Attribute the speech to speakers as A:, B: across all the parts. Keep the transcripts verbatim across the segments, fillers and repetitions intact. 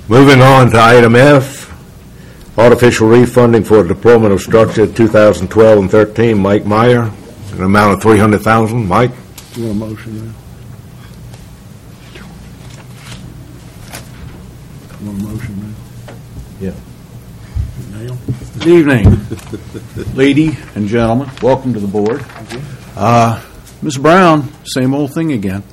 A: Moving on to item F, artificial reef funding for deployment of structure two thousand twelve and thirteen. Mike Meyer, an amount of three hundred thousand dollars. Mike?
B: You want a motion now? You want a motion now?
A: Yeah.
B: Neil?
C: Good evening, lady and gentlemen. Welcome to the board. Uh, Miz Brown, same old thing again.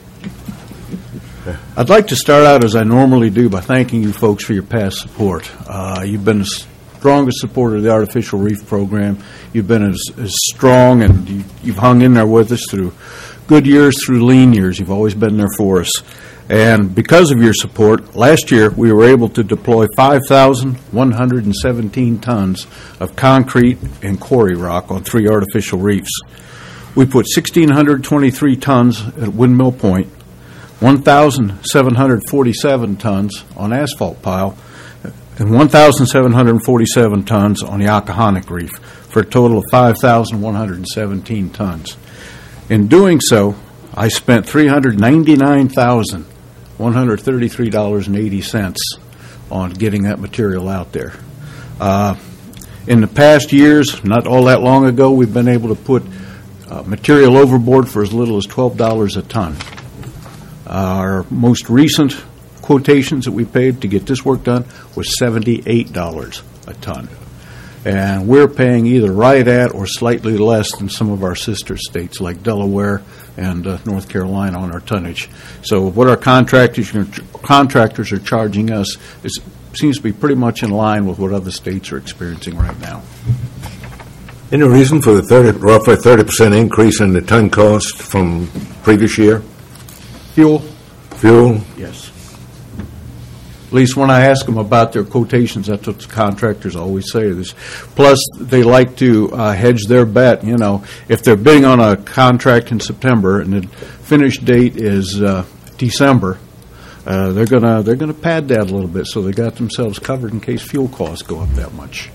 C: I'd like to start out, as I normally do, by thanking you folks for your past support. Uh, you've been the strongest supporter of the Artificial Reef Program. You've been as, as strong, and you, you've hung in there with us through good years, through lean years. You've always been there for us. And because of your support, last year we were able to deploy five thousand one hundred seventeen tons of concrete and quarry rock on three artificial reefs. We put one thousand six hundred twenty-three tons at Windmill Point, one thousand seven hundred forty-seven tons on Asphalt Pile, and one thousand seven hundred forty-seven tons on the Akahonik Reef, for a total of five thousand one hundred seventeen tons. In doing so, I spent three hundred ninety-nine thousand one hundred thirty-three dollars and eighty cents on getting that material out there. Uh, in the past years, not all that long ago, we've been able to put uh, material overboard for as little as twelve dollars a ton. Our most recent quotations that we paid to get this work done was seventy-eight dollars a ton. And we're paying either right at or slightly less than some of our sister states like Delaware and uh, North Carolina on our tonnage. So what our contractors contractors are charging us is, seems to be pretty much in line with what other states are experiencing right now.
A: Any reason for the thirty, roughly thirty percent increase in the ton cost from previous year?
C: Fuel?
A: Fuel?
C: Yes. At least when I ask them about their quotations, that's what the contractors always say. This. Plus, they like to uh, hedge their bet. You know, if they're bidding on a contract in September and the finish date is uh, December, uh, they're gonna they're gonna pad that a little bit so they got themselves covered in case fuel costs go up that much.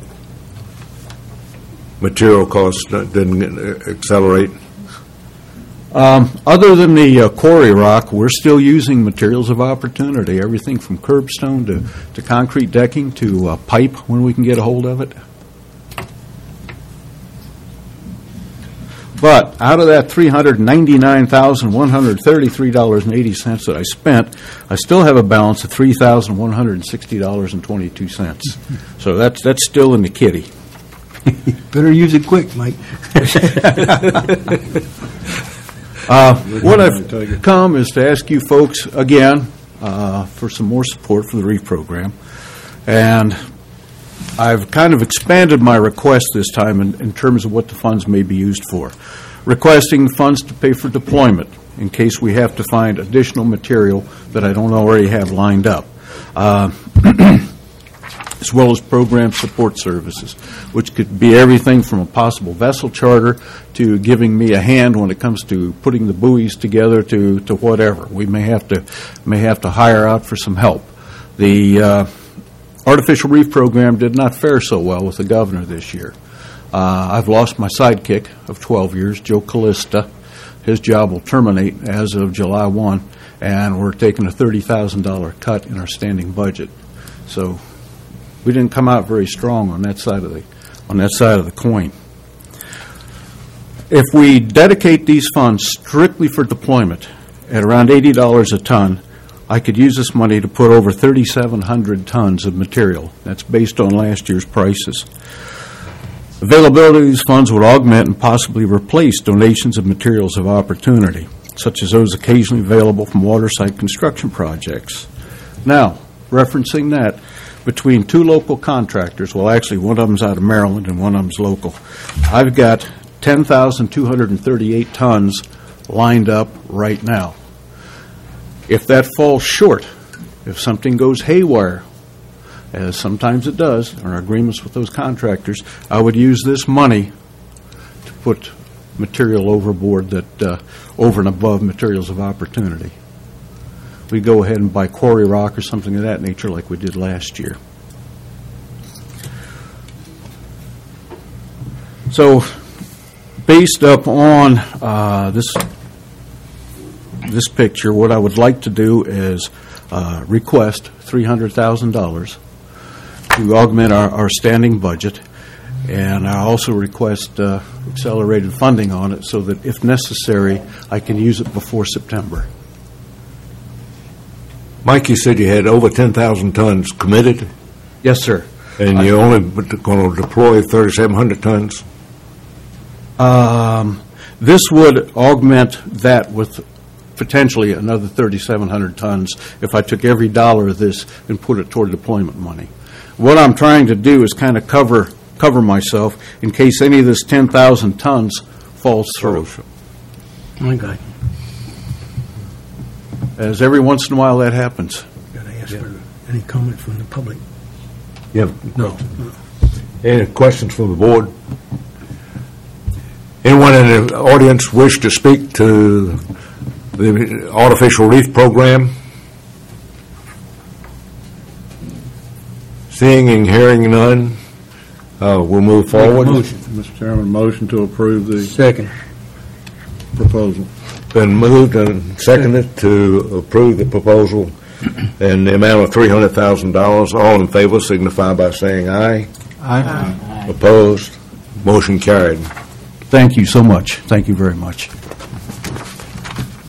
A: Material costs didn't accelerate?
C: Um, other than the uh, quarry rock, we're still using materials of opportunity, everything from curbstone to, to concrete decking to uh, pipe when we can get a hold of it. But out of that three hundred ninety-nine thousand one hundred thirty-three dollars and eighty cents that I spent, I still have a balance of three thousand one hundred sixty dollars and twenty-two cents. So that's, that's still in the kitty.
B: Better use it quick, Mike.
C: Uh, what I've come is to ask you folks again uh, for some more support for the REEF program, and I've kind of expanded my request this time in, in terms of what the funds may be used for. Requesting funds to pay for deployment in case we have to find additional material that I don't already have lined up. Uh, as well as program support services, which could be everything from a possible vessel charter to giving me a hand when it comes to putting the buoys together to, to whatever. We may have to may have to hire out for some help. The uh, Artificial Reef Program did not fare so well with the governor this year. Uh, I've lost my sidekick of twelve years, Joe Callista. His job will terminate as of July first, and we're taking a thirty thousand dollars cut in our standing budget. So we didn't come out very strong on that side of the on that side of the coin. If we dedicate these funds strictly for deployment at around eighty dollars a ton, I could use this money to put over thirty-seven hundred tons of material. That's based on last year's prices. Availability of these funds would augment and possibly replace donations of materials of opportunity, such as those occasionally available from waterside construction projects. Now, referencing that, between two local contractors, well, actually, one of them's out of Maryland and one of them's local, I've got ten thousand two hundred thirty-eight tons lined up right now. If that falls short, if something goes haywire, as sometimes it does, in our agreements with those contractors, I would use this money to put material overboard that, uh, over and above materials of opportunity. We go ahead and buy quarry rock or something of that nature like we did last year. So based up on uh, this this picture, what I would like to do is uh, request three hundred thousand dollars to augment our, our standing budget, and I also request uh, accelerated funding on it so that if necessary, I can use it before September.
A: Mike, you said you had over ten thousand tons committed,
C: Yes, sir.
A: and you're only going to deploy thirty-seven hundred tons?
C: Um, This would augment that with potentially another thirty-seven hundred tons if I took every dollar of this and put it toward deployment money. What I'm trying to do is kind of cover cover myself in case any of this ten thousand tons falls through.
B: Okay.
C: As every once in a while that happens.
B: Got to ask for any comment from the public.
A: Yeah.
B: No.
A: Any questions from the board? Anyone in the audience wish to speak to the artificial reef program? Seeing and hearing none, uh, we'll move forward.
B: Motion.
D: Mister Chairman, motion to approve the
B: Second.
D: proposal.
A: Been moved and seconded to approve the proposal in the amount of three hundred thousand dollars. All in favor signify by saying aye.
B: Aye.
A: Opposed? Motion carried.
C: Thank you so much. Thank you very much.